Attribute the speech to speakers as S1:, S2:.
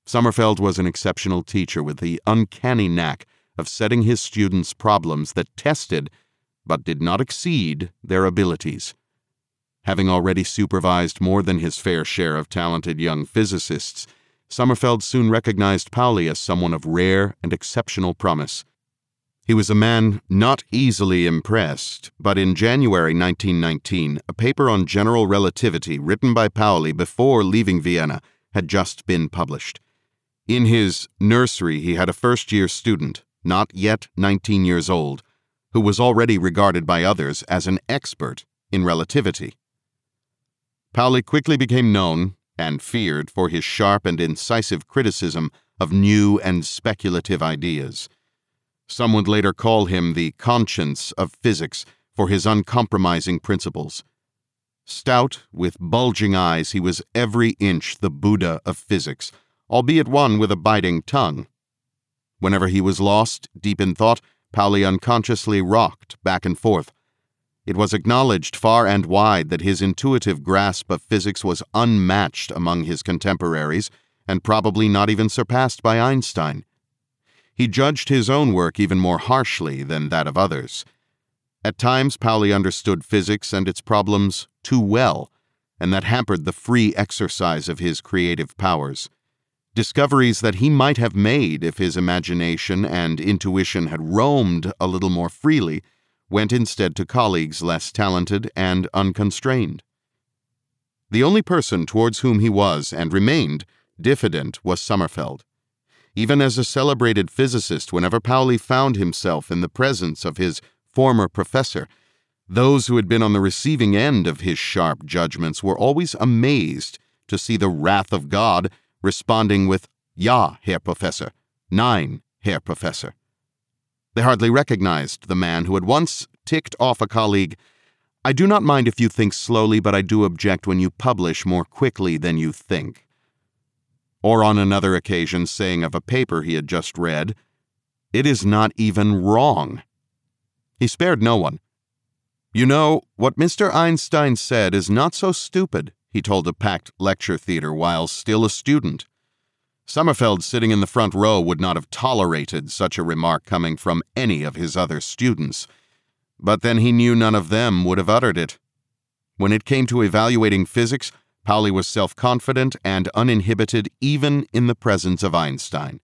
S1: Sommerfeld was an exceptional teacher with the uncanny knack of setting his students problems that tested, but did not exceed, their abilities. Having already supervised more than his fair share of talented young physicists, Sommerfeld soon recognized Pauli as someone of rare and exceptional promise. He was a man not easily impressed, but in January 1919, a paper on general relativity written by Pauli before leaving Vienna had just been published. In his nursery, he had a first-year student, not yet 19 years old, who was already regarded by others as an expert in relativity. Pauli quickly became known and feared for his sharp and incisive criticism of new and speculative ideas. Some would later call him the conscience of physics for his uncompromising principles. Stout, with bulging eyes, he was every inch the Buddha of physics, albeit one with a biting tongue. Whenever he was lost, deep in thought, Pauli unconsciously rocked back and forth. It was acknowledged far and wide that his intuitive grasp of physics was unmatched among his contemporaries, and probably not even surpassed by Einstein. He judged his own work even more harshly than that of others. At times, Pauli understood physics and its problems too well, and that hampered the free exercise of his creative powers. Discoveries that he might have made if his imagination and intuition had roamed a little more freely went instead to colleagues less talented and unconstrained. The only person towards whom he was, and remained, diffident was Sommerfeld. Even as a celebrated physicist, whenever Pauli found himself in the presence of his former professor, those who had been on the receiving end of his sharp judgments were always amazed to see the wrath of God responding with, "Ja, Herr Professor," "Nein, Herr Professor." They hardly recognized the man who had once ticked off a colleague, "I do not mind if you think slowly, but I do object when you publish more quickly than you think." Or on another occasion saying of a paper he had just read, "It is not even wrong." He spared no one. "You know, what Mr. Einstein said is not so stupid," he told a packed lecture theater while still a student. Sommerfeld, sitting in the front row, would not have tolerated such a remark coming from any of his other students, but then he knew none of them would have uttered it. When it came to evaluating physics, Pauli was self-confident and uninhibited even in the presence of Einstein.